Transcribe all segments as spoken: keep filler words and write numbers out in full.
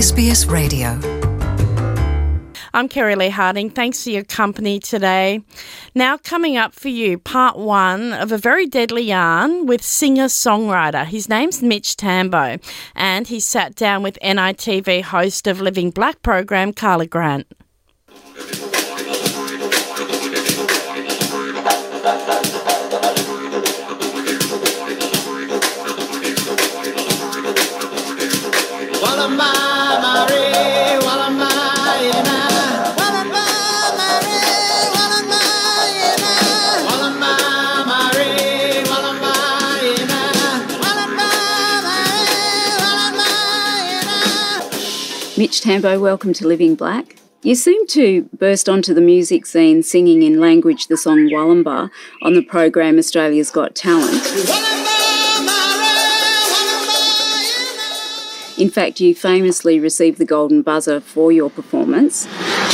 S B S Radio. I'm Kerry Lee Harding. Thanks for your company today. Now coming up for you, part one of a very deadly yarn with singer-songwriter. His name's Mitch Tambo, and he sat down with N I T V host of Living Black program, Carla Grant. Mitch Tambo, welcome to Living Black. You seem to burst onto the music scene singing in language the song Wallumbah on the program Australia's Got Talent. In fact, you famously received the Golden Buzzer for your performance.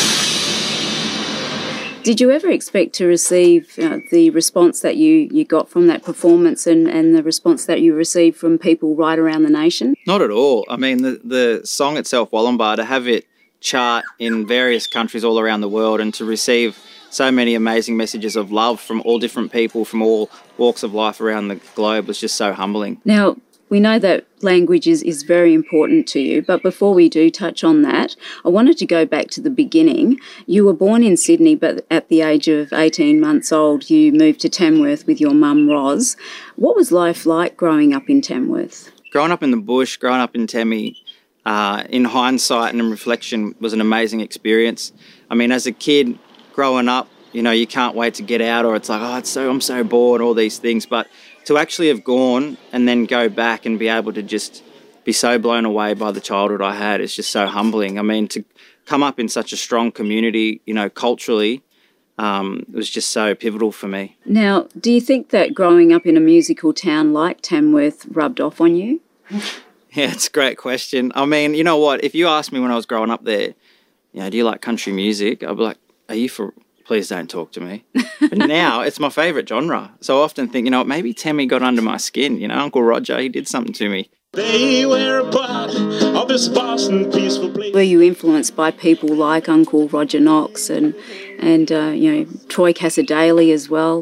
Did you ever expect to receive uh, the response that you, you got from that performance and, and the response that you received from people right around the nation? Not at all. I mean, the, the song itself, Wallumbah, to have it chart in various countries all around the world and to receive so many amazing messages of love from all different people, from all walks of life around the globe was just so humbling. Now, we know that language is, is very important to you, but before we do touch on that, I wanted to go back to the beginning. You were born in Sydney, but at the age of eighteen months old, you moved to Tamworth with your mum, Roz. What was life like growing up in Tamworth? Growing up in the bush, growing up in Tammy, uh, in hindsight and in reflection, was an amazing experience. I mean, as a kid, growing up, you know, you can't wait to get out, or it's like, oh, it's so I'm so bored, all these things, but to actually have gone and then go back and be able to just be so blown away by the childhood I had is just so humbling. I mean, to come up in such a strong community, you know, culturally, um, it was just so pivotal for me. Now, do you think that growing up in a musical town like Tamworth rubbed off on you? Yeah, it's a great question. I mean, you know what? If you asked me when I was growing up there, you know, do you like country music? I'd be like, are you for... Please don't talk to me. But now it's my favourite genre. So I often think, you know, maybe Tammy got under my skin. You know, Uncle Roger, he did something to me. They were a part of this vast and peaceful place. Were you influenced by people like Uncle Roger Knox and, and uh, you know, Troy Cassar-Daley as well?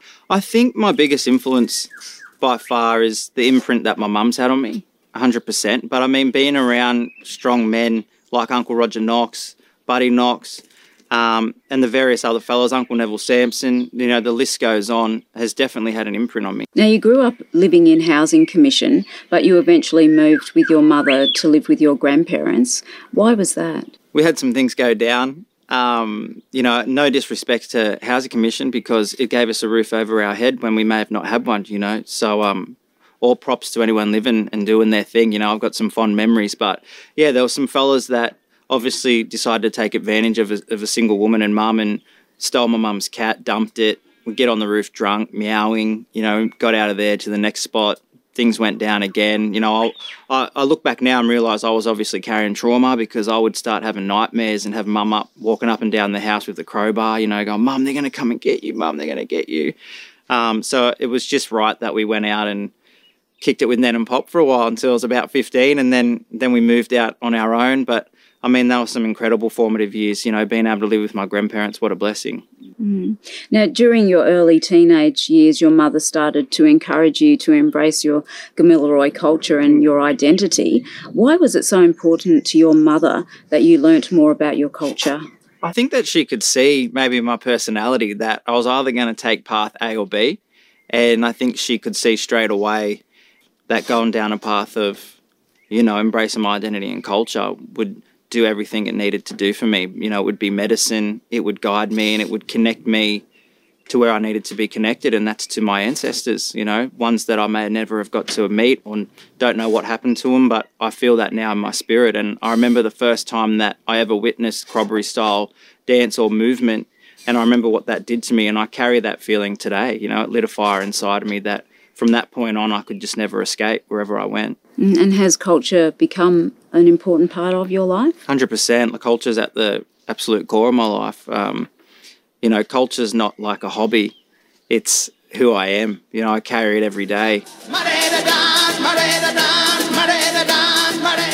I think my biggest influence by far is the imprint that my mum's had on me, one hundred percent. But I mean, being around strong men like Uncle Roger Knox, Buddy Knox, Um, and the various other fellows, Uncle Neville Sampson, you know, the list goes on, has definitely had an imprint on me. Now, you grew up living in Housing Commission, but you eventually moved with your mother to live with your grandparents. Why was that? We had some things go down. Um, you know, no disrespect to Housing Commission because it gave us a roof over our head when we may have not had one, you know. So um, all props to anyone living and doing their thing. You know, I've got some fond memories. But, yeah, there were some fellas that obviously decided to take advantage of a, of a single woman and mum and stole my mum's cat, dumped it. We'd get on the roof drunk, meowing, you know, got out of there to the next spot. Things went down again. You know, I'll, I, I look back now and realise I was obviously carrying trauma because I would start having nightmares and have mum up, walking up and down the house with the crowbar, you know, going, Mum, they're going to come and get you, Mum, they're going to get you. Um, so it was just right that we went out and kicked it with Ned and Pop for a while until I was about fifteen, and then, then we moved out on our own. But I mean, that was some incredible formative years, you know, being able to live with my grandparents, what a blessing. Mm. Now, during your early teenage years, your mother started to encourage you to embrace your Gamilaroi culture and your identity. Why was it so important to your mother that you learnt more about your culture? I think that she could see maybe my personality, that I was either going to take path A or B, and I think she could see straight away that going down a path of, you know, embracing my identity and culture would do everything it needed to do for me. You know, it would be medicine, it would guide me, and it would connect me to where I needed to be connected, and that's to my ancestors, you know, ones that I may never have got to meet or don't know what happened to them, but I feel that now in my spirit. And I remember the first time that I ever witnessed corroboree-style dance or movement, and I remember what that did to me, and I carry that feeling today. You know, it lit a fire inside of me that from that point on I could just never escape wherever I went. And has culture become an important part of your life? one hundred percent. The culture's at the absolute core of my life. Um, you know, culture's not like a hobby. It's who I am. You know, I carry it every day.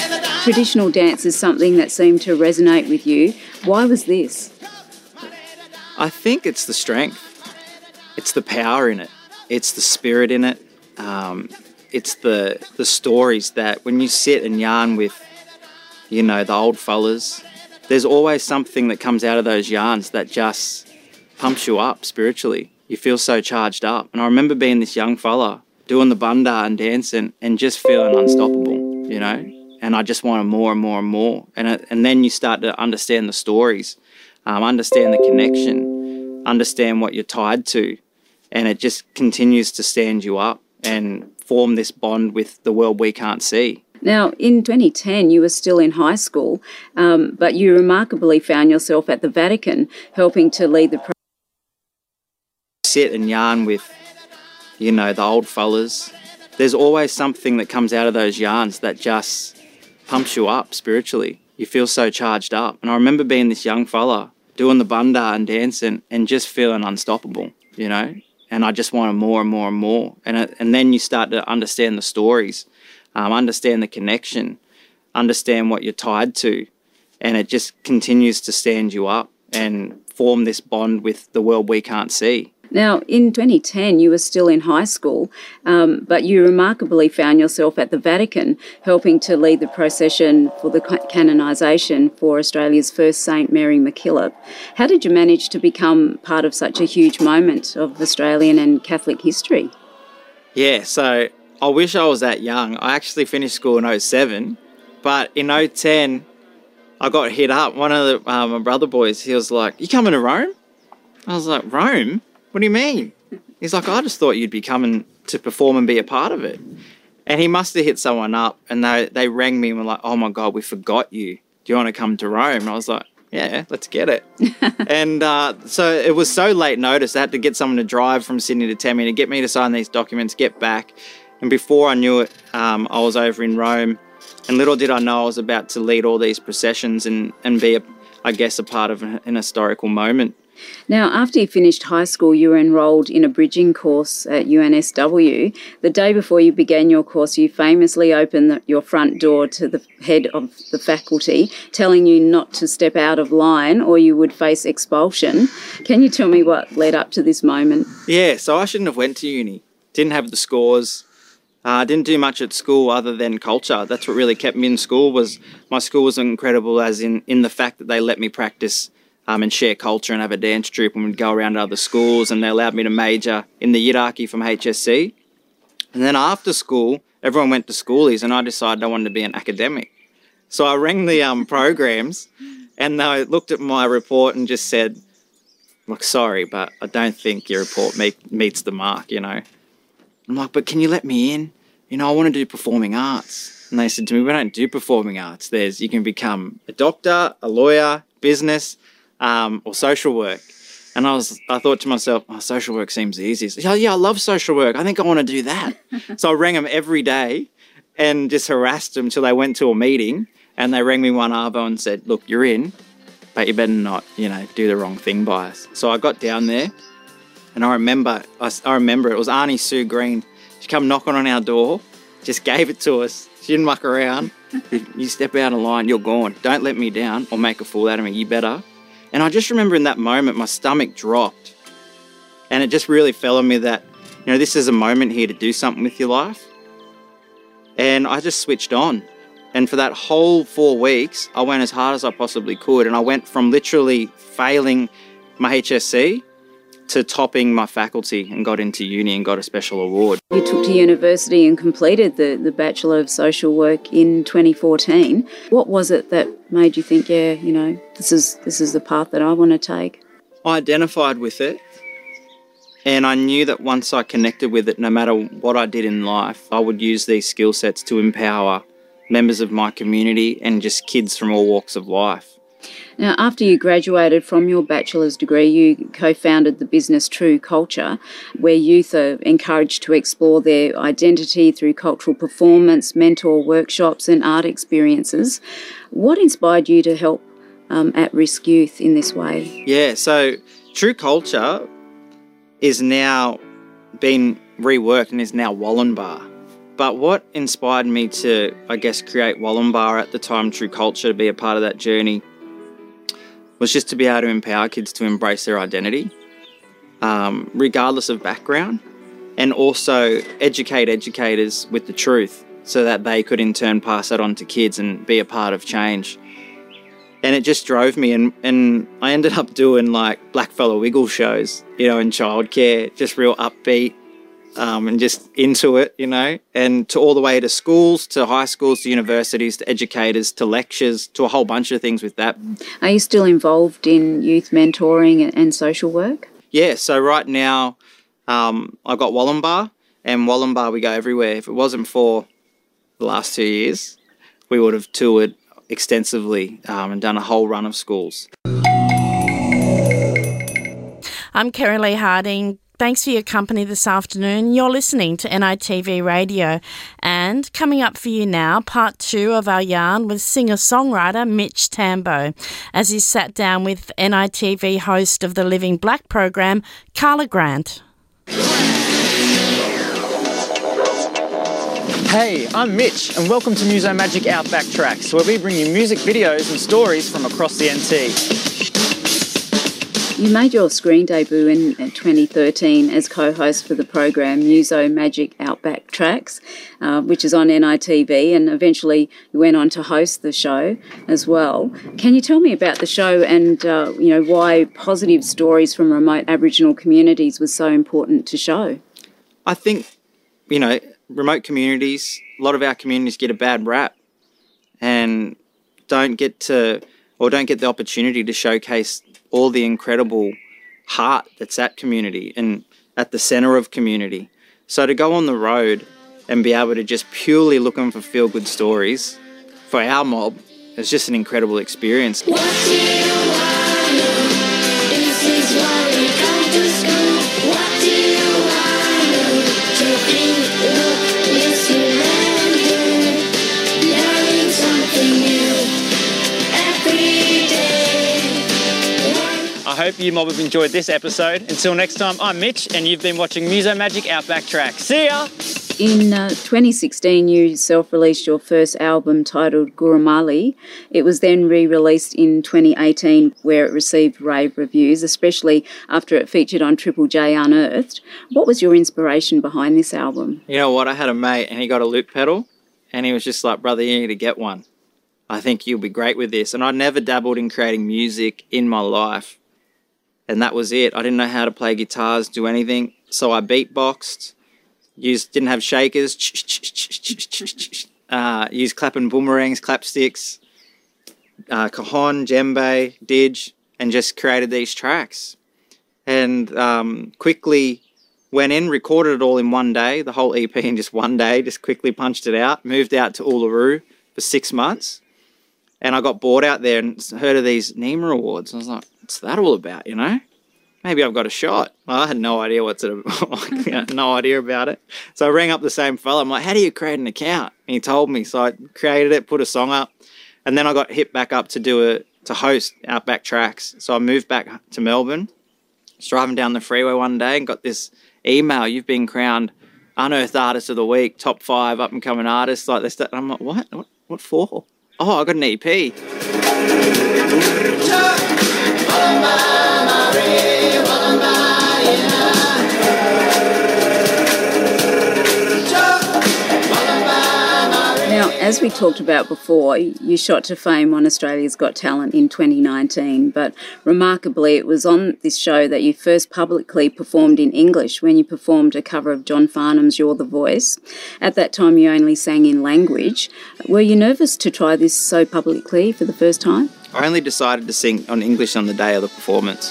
traditional dance is something that seemed to resonate with you. Why was this? I think it's the strength. It's the power in it. It's the spirit in it. Um, it's the the stories that when you sit and yarn with, you know, the old fellas, there's always something that comes out of those yarns that just pumps you up spiritually. You feel so charged up. And I remember being this young fella doing the bunda and dancing and just feeling unstoppable, you know. And I just wanted more and more and more. And it, and then you start to understand the stories, um, understand the connection, understand what you're tied to. And it just continues to stand you up and form this bond with the world we can't see. Now, in twenty ten, you were still in high school, um, but you remarkably found yourself at the Vatican helping to lead the... Pro- Sit and yarn with, you know, the old fellas. There's always something that comes out of those yarns that just pumps you up spiritually. You feel so charged up. And I remember being this young fella doing the bunda and dancing and just feeling unstoppable, you know. And I just wanted more and more and more. And it, and then you start to understand the stories, um, understand the connection, understand what you're tied to. And it just continues to stand you up and form this bond with the world we can't see. Now, in twenty ten, you were still in high school, um, but you remarkably found yourself at the Vatican helping to lead the procession for the canonisation for Australia's first Saint Mary MacKillop. How did you manage to become part of such a huge moment of Australian and Catholic history? Yeah, so I wish I was that young. I actually finished school in oh seven, but in oh ten, I got hit up. One of the, uh, my brother boys, he was like, "You coming to Rome?" I was like, "Rome? What do you mean?" He's like, "I just thought you'd be coming to perform and be a part of it." And he must have hit someone up and they, they rang me and were like, "Oh my God, we forgot you. Do you want to come to Rome?" And I was like, "Yeah, let's get it." and uh, so it was so late notice. I had to get someone to drive from Sydney to Temi to get me to sign these documents, get back. And before I knew it, um, I was over in Rome. And little did I know I was about to lead all these processions and, and be, a, I guess, a part of an, an historical moment. Now, after you finished high school, you were enrolled in a bridging course at U N S W. The day before you began your course, you famously opened the, your front door to the head of the faculty, telling you not to step out of line or you would face expulsion. Can you tell me what led up to this moment? Yeah, so I shouldn't have went to uni. Didn't have the scores. I uh, didn't do much at school other than culture. That's what really kept me in school. Was my school was incredible as in, in the fact that they let me practice Um, and share culture and have a dance troupe, and we'd go around to other schools, and they allowed me to major in the Yidaki from H S C. And then after school, everyone went to schoolies and I decided I wanted to be an academic. So I rang the um, programs and they looked at my report and just said, "Look, sorry, but I don't think your report meet, meets the mark, you know." I'm like, "But can you let me in? You know, I want to do performing arts." And they said to me, "We don't do performing arts. There's, you can become a doctor, a lawyer, business, Um, or social work." And I was, I thought to myself, "Oh, social work seems the easiest." Yeah, yeah, I love social work. I think I want to do that. So I rang them every day and just harassed them till they went to a meeting, and they rang me one arvo and said, "Look, you're in, but you better not, you know, do the wrong thing by us." So I got down there, and I remember, I, I remember it was Auntie Sue Green. She come knocking on our door, just gave it to us. She didn't muck around. "You step out of line, you're gone. Don't let me down or make a fool out of me. You better." And I just remember in that moment, my stomach dropped. And it just really fell on me that, you know, this is a moment here to do something with your life. And I just switched on. And for that whole four weeks, I went as hard as I possibly could. And I went from literally failing my H S C to topping my faculty and got into uni and got a special award. You took to university and completed the, the Bachelor of Social Work in twenty fourteen. What was it that made you think, yeah, you know, this is this is the path that I want to take? I identified with it, and I knew that once I connected with it, no matter what I did in life, I would use these skill sets to empower members of my community and just kids from all walks of life. Now, after you graduated from your bachelor's degree, you co-founded the business True Culture, where youth are encouraged to explore their identity through cultural performance, mentor workshops and art experiences. What inspired you to help um, at-risk youth in this way? Yeah, so True Culture is now been reworked and is now Wallenbar. But what inspired me to, I guess, create Wollumbar at the time, True Culture, to be a part of that journey, was just to be able to empower kids to embrace their identity, um, regardless of background, and also educate educators with the truth so that they could in turn pass that on to kids and be a part of change. And it just drove me, and, and I ended up doing like Blackfella Wiggle shows, you know, in childcare, just real upbeat, um, and just into it, you know, and to all the way to schools, to high schools, to universities, to educators, to lectures, to a whole bunch of things with that. Are you still involved in youth mentoring and social work? Yeah, so right now um, I've got Wollumbar, and Wollumbar we go everywhere. If it wasn't for the last two years, we would have toured extensively um, and done a whole run of schools. I'm Kerry Lee Harding. Thanks for your company this afternoon. You're listening to N I T V Radio. And coming up for you now, part two of our yarn with singer-songwriter Mitch Tambo, as he sat down with N I T V host of the Living Black program, Carla Grant. Hey, I'm Mitch, and welcome to Muso Magic Outback Tracks, where we bring you music videos and stories from across the N T. You made your screen debut in twenty thirteen as co-host for the program Muso Magic Outback Tracks, uh, which is on N I T V, and eventually you went on to host the show as well. Can you tell me about the show and uh, you know why positive stories from remote Aboriginal communities was so important to show? I think, you know, remote communities, a lot of our communities get a bad rap and don't get to, or don't get the opportunity to showcase all the incredible heart that's at community and at the centre of community. So to go on the road and be able to just purely looking for feel-good stories for our mob is just an incredible experience. What do you want to know? This is why we come to school. What do you want to know? To think, look, listen and do. Learning something new every day. I hope you mob have enjoyed this episode. Until next time, I'm Mitch, and you've been watching Muso Magic Outback Tracks. See ya! In uh, twenty sixteen, you self-released your first album titled Gurumali. It was then re-released in twenty eighteen, where it received rave reviews, especially after it featured on Triple J Unearthed. What was your inspiration behind this album? You know what? I had a mate and he got a loop pedal and he was just like, brother, you need to get one. I think you'll be great with this. And I'd never dabbled in creating music in my life. And that was it. I didn't know how to play guitars, do anything. So I beatboxed, used, didn't have shakers, uh, used clapping boomerangs, clapsticks, uh, cajon, djembe, didge, and just created these tracks. And um, quickly went in, recorded it all in one day, the whole E P in just one day, just quickly punched it out, moved out to Uluru for six months. And I got bored out there and heard of these NEMA Awards. I was like, what's that all about, you know? Maybe I've got a shot. Well, I had no idea what's it about. No idea about it. So I rang up the same fella. I'm like, how do you create an account? And he told me. So I created it, put a song up. And then I got hit back up to do a, to host Outback Tracks. So I moved back to Melbourne. I was driving down the freeway one day and got this email. You've been crowned Unearthed Artist of the Week, top five up and coming artists like this. And I'm like, what? What, what for? Oh, I got an E P. Now, as we talked about before, you shot to fame on Australia's Got Talent in twenty nineteen, but remarkably it was on this show that you first publicly performed in English when you performed a cover of John Farnham's You're the Voice. At that time you only sang in language. Were you nervous to try this so publicly for the first time? I only decided to sing on English on the day of the performance.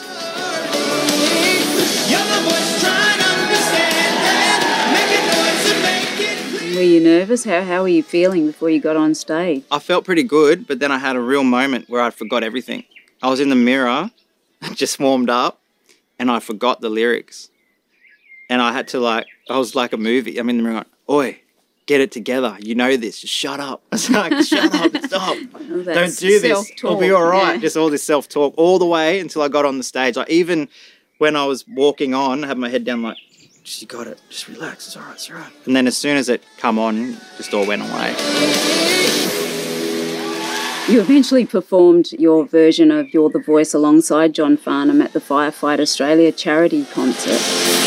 Were you nervous? How how were you feeling before you got on stage? I felt pretty good, but then I had a real moment where I forgot everything. I was in the mirror, just warmed up, and I forgot the lyrics. And I had to like, I was like a movie. I'm in the mirror going, oi, get it together. You know this. Just shut up. I was like, shut up, stop. Oh, Don't do this. It'll be all right. Yeah. Just all this self-talk all the way until I got on the stage. I even, when I was walking on, I had my head down like, just, you got it, just relax, it's all right, it's all right. And then as soon as it come on, it just all went away. You eventually performed your version of You're the Voice alongside John Farnham at the Firefight Australia charity concert.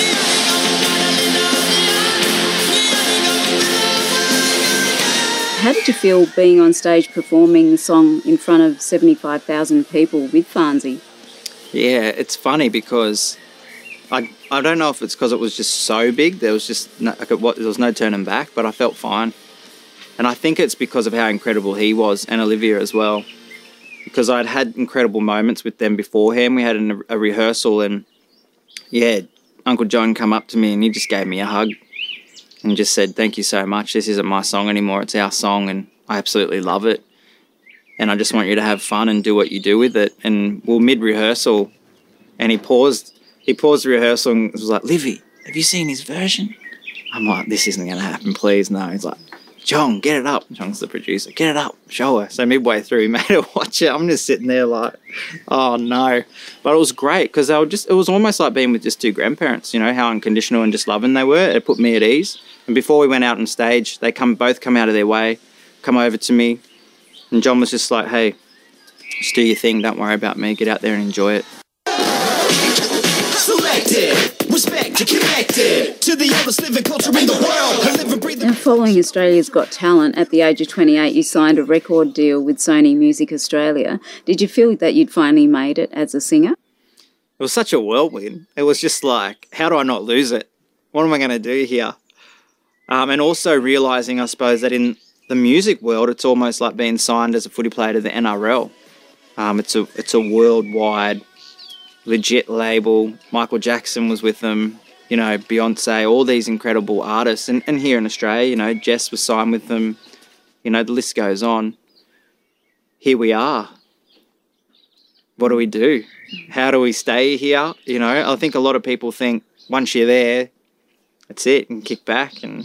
How did you feel being on stage performing the song in front of seventy-five thousand people with Farnsey? Yeah, it's funny because I I don't know if it's because it was just so big, there was just no, like it, there was no turning back, but I felt fine. And I think it's because of how incredible he was, and Olivia as well. Because I'd had incredible moments with them beforehand. We had an, a rehearsal and, yeah, Uncle John come up to me and he just gave me a hug and just said, thank you so much. This isn't my song anymore. It's our song and I absolutely love it. And I just want you to have fun and do what you do with it. And we we're mid-rehearsal and he paused. He paused the rehearsal and was like, Livy, have you seen his version? I'm like, this isn't going to happen, please. No. He's like, John, get it up. John's the producer. Get it up. Show her. So midway through, he made her watch it. I'm just sitting there like, oh no. But it was great because they were just, it was almost like being with just two grandparents, you know, how unconditional and just loving they were. It put me at ease. And before we went out on stage, they come both come out of their way, come over to me. And John was just like, hey, just do your thing. Don't worry about me. Get out there and enjoy it. Selected, respected, connected to the oldest living culture in the world. Live and breathe. And following Australia's Got Talent, at the age of twenty-eight, you signed a record deal with Sony Music Australia. Did you feel that you'd finally made it as a singer? It was such a whirlwind. It was just like, how do I not lose it? What am I going to do here? Um, and also realising, I suppose, that in the music world, it's almost like being signed as a footy player to the N R L. Um, it's a it's a worldwide, legit label. Michael Jackson was with them, you know, Beyonce, all these incredible artists. And, and here in Australia, you know, Jess was signed with them. You know, the list goes on. Here we are. What do we do? How do we stay here? You know, I think a lot of people think once you're there, that's it, and kick back and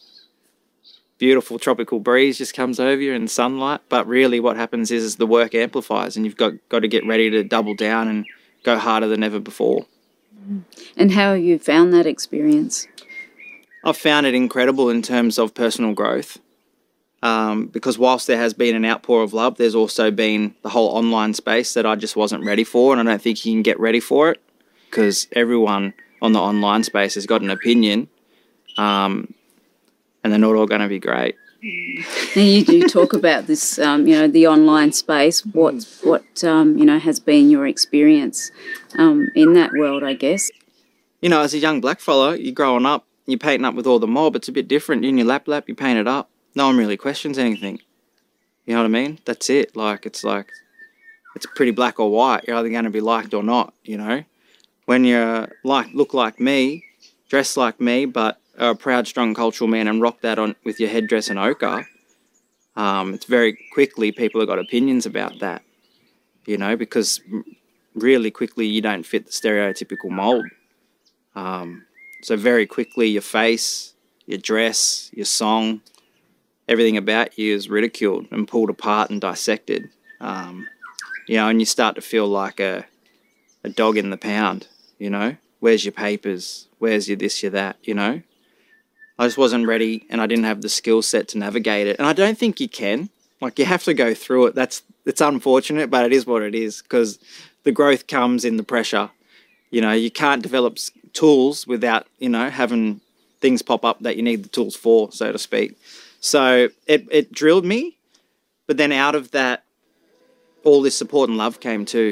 beautiful tropical breeze just comes over you and sunlight. But really what happens is, is the work amplifies and you've got, got to get ready to double down and go harder than ever before. And how have you found that experience? I've found it incredible in terms of personal growth. Um, because whilst there has been an outpour of love, there's also been the whole online space that I just wasn't ready for, and I don't think you can get ready for it because everyone on the online space has got an opinion, um, and they're not all going to be great. Now you do talk about this, um, you know, the online space. What, what um, you know, has been your experience um, in that world, I guess? You know, as a young blackfella, you're growing up, you're painting up with all the mob. It's a bit different. You're in your lap lap, you paint it up. No one really questions anything. You know what I mean? That's it. Like, it's like, it's pretty black or white. You're either going to be liked or not, you know? When you're like, look like me, dress like me, but are a proud, strong cultural man and rock that on with your headdress and ochre, um, it's very quickly people have got opinions about that, you know, because really quickly you don't fit the stereotypical mould. Um, so very quickly your face, your dress, your song, everything about you is ridiculed and pulled apart and dissected. Um, you know, and you start to feel like a, a dog in the pound, you know. Where's your papers? Where's your this, your that, you know? I just wasn't ready and I didn't have the skill set to navigate it. And I don't think you can. Like, you have to go through it. That's it's unfortunate, but it is what it is because the growth comes in the pressure. You know, you can't develop tools without, you know, having things pop up that you need the tools for, so to speak. So it, it drilled me, but then out of that, all this support and love came too.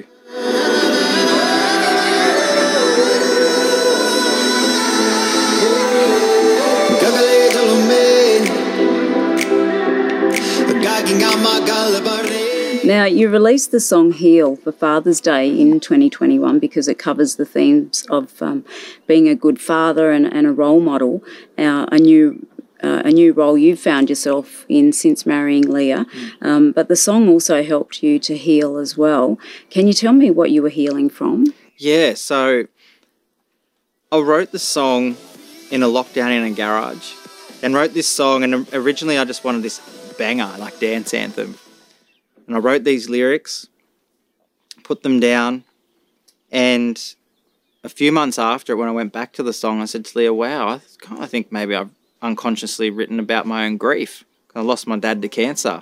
Now, you released the song Heal for Father's Day in twenty twenty-one because it covers the themes of um, being a good father and, and a role model, uh, a new uh, a new role you've found yourself in since marrying Leah. Um, but the song also helped you to heal as well. Can you tell me what you were healing from? Yeah, so I wrote the song in a lockdown in a garage and wrote this song, and originally I just wanted this banger, like dance anthem. And I wrote these lyrics, put them down, and a few months after it, when I went back to the song, I said to Leah, wow, I kind of think maybe I've unconsciously written about my own grief. I lost my dad to cancer.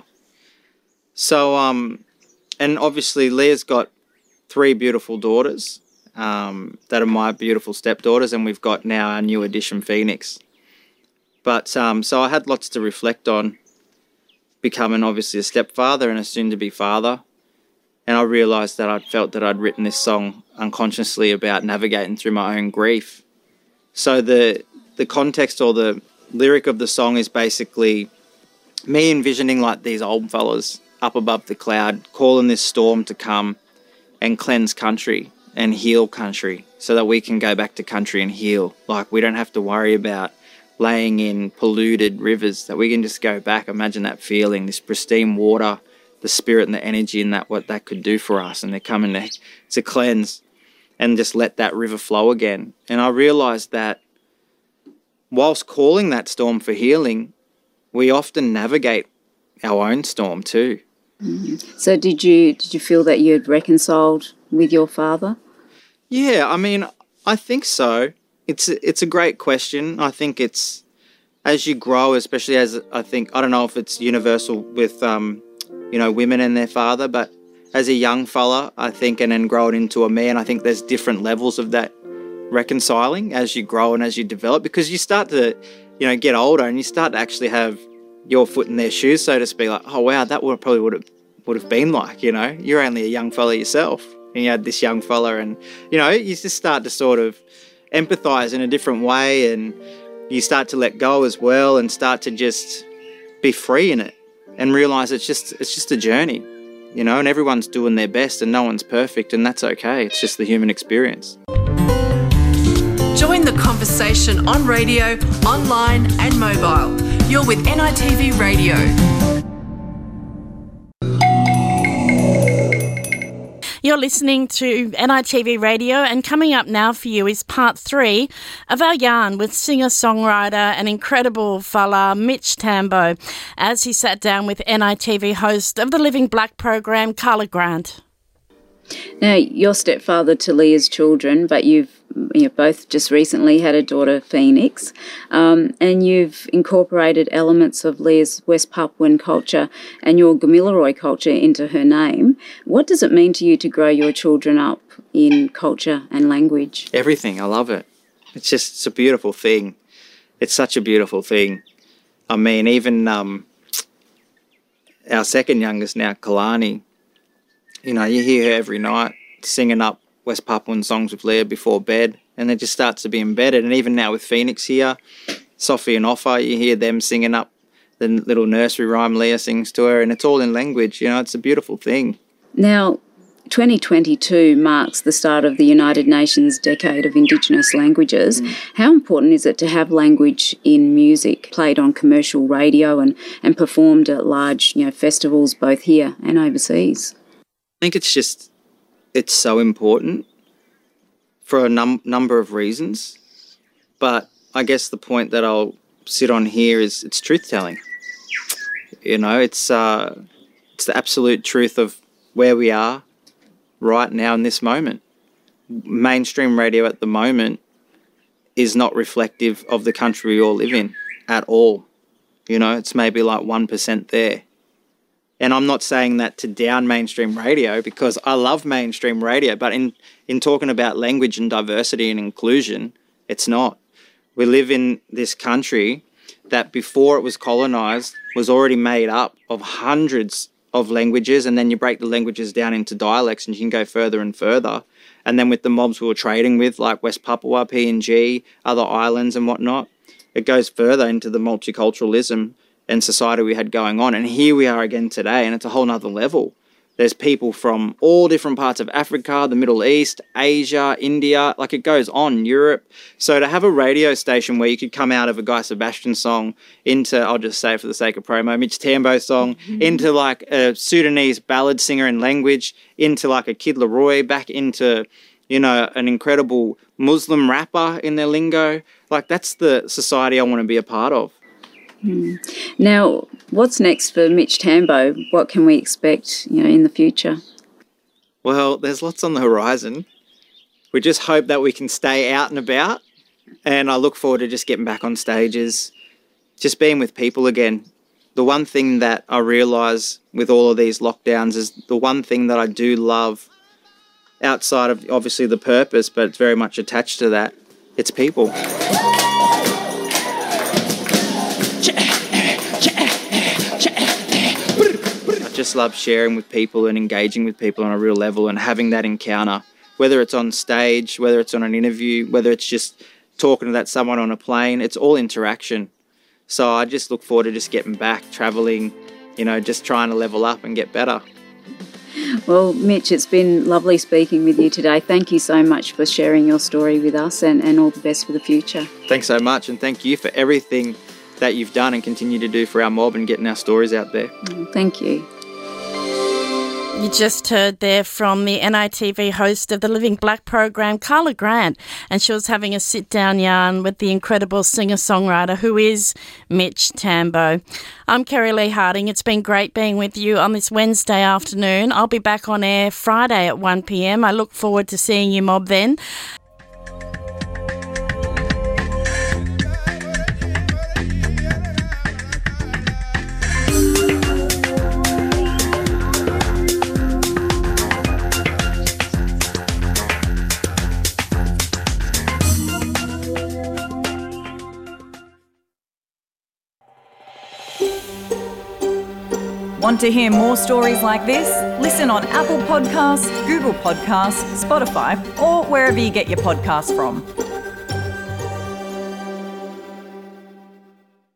So, um, and obviously Leah's got three beautiful daughters um, that are my beautiful stepdaughters, and we've got now our new addition, Phoenix. But um, so I had lots to reflect on, becoming obviously a stepfather and a soon-to-be father. And I realised that I'd felt that I'd written this song unconsciously about navigating through my own grief. So the the context or the lyric of the song is basically me envisioning like these old fellas up above the cloud, calling this storm to come and cleanse country and heal country so that we can go back to country and heal. Like, we don't have to worry about laying in polluted rivers, that we can just go back. Imagine that feeling, this pristine water, the spirit and the energy in that, what that could do for us. And they're coming to, to cleanse and just let that river flow again. And I realised that whilst calling that storm for healing, we often navigate our own storm too. Mm-hmm. So did you did you feel that you had reconciled with your father? Yeah, I mean, I think so. It's it's a great question. I think it's, as you grow, especially as I think, I don't know if it's universal with, um, you know, women and their father, but as a young fella, I think, and then growing into a man, I think there's different levels of that reconciling as you grow and as you develop, because you start to, you know, get older and you start to actually have your foot in their shoes, so to speak. Like, oh wow, that would probably would have would have been like, you know, you're only a young fella yourself, and you had this young fella, and you know, you just start to sort of empathize in a different way, and you start to let go as well, and start to just be free in it, and realize it's just it's just a journey, you know, and everyone's doing their best, and no one's perfect, and that's okay. It's just the human experience. Join the conversation on radio, online and mobile. You're with N I T V Radio. You're listening to N I T V Radio, and coming up now for you is part three of our yarn with singer-songwriter and incredible fella Mitch Tambo, as he sat down with N I T V host of the Living Black program, Carla Grant. Now, you're stepfather to Leah's children, but you've you know, both just recently had a daughter, Phoenix, um, and you've incorporated elements of Leah's West Papuan culture and your Gamilaroi culture into her name. What does it mean to you to grow your children up in culture and language? Everything. I love it. It's just, it's a beautiful thing. It's such a beautiful thing. I mean, even um, our second youngest now, Kalani, you know, you hear her every night singing up West Papuan songs with Leah before bed, and it just starts to be embedded. And even now with Phoenix here, Sophie and Offa, you hear them singing up the little nursery rhyme Leah sings to her, and it's all in language. You know, it's a beautiful thing. Now, twenty twenty-two marks the start of the United Nations Decade of Indigenous Languages. Mm. How important is it to have language in music played on commercial radio and, and performed at large, you know, festivals both here and overseas? I think it's just, it's so important for a num- number of reasons. But I guess the point that I'll sit on here is it's truth-telling. You know, it's uh, it's the absolute truth of where we are right now in this moment. Mainstream radio at the moment is not reflective of the country we all live in at all. You know, it's maybe like one percent there. And I'm not saying that to down mainstream radio, because I love mainstream radio, but in, in talking about language and diversity and inclusion, it's not. We live in this country that before it was colonised was already made up of hundreds of languages, and then you break the languages down into dialects and you can go further and further. And then with the mobs we were trading with, like West Papua, P N G, other islands and whatnot, it goes further into the multiculturalism and society we had going on. And here we are again today, and it's a whole nother level. There's people from all different parts of Africa, the Middle East, Asia, India, like it goes on, Europe. So to have a radio station where you could come out of a Guy Sebastian song into, I'll just say for the sake of promo, Mitch Tambo song, mm-hmm. into like a Sudanese ballad singer in language, into like a Kid Laroi, back into, you know, an incredible Muslim rapper in their lingo. Like, that's the society I want to be a part of. Mm. Now, what's next for Mitch Tambo? What can we expect, you know, in the future? Well, there's lots on the horizon. we just hope that we can stay out and about. And I look forward to just getting back on stages, just being with people again. The one thing that I realise with all of these lockdowns is the one thing that I do love outside of obviously the purpose, but it's very much attached to that. It's people. I just love sharing with people and engaging with people on a real level and having that encounter, whether it's on stage, whether it's on an interview, whether it's just talking to that someone on a plane. It's all interaction. So I just look forward to just getting back, travelling, you know, just trying to level up and get better. Well, Mitch, it's been lovely speaking with you today. Thank you so much for sharing your story with us, and, and all the best for the future. Thanks so much, and thank you for everything that you've done and continue to do for our mob and getting our stories out there. Thank you. You just heard there from the N I T V host of the Living Black program, Carla Grant, and she was having a sit-down yarn with the incredible singer-songwriter who is Mitch Tambo. I'm Kerry Lee Harding. It's been great being with you on this Wednesday afternoon. I'll be back on air Friday at one p m. I look forward to seeing you, mob, then. Want to hear more stories like this? Listen on Apple Podcasts, Google Podcasts, Spotify, or wherever you get your podcasts from.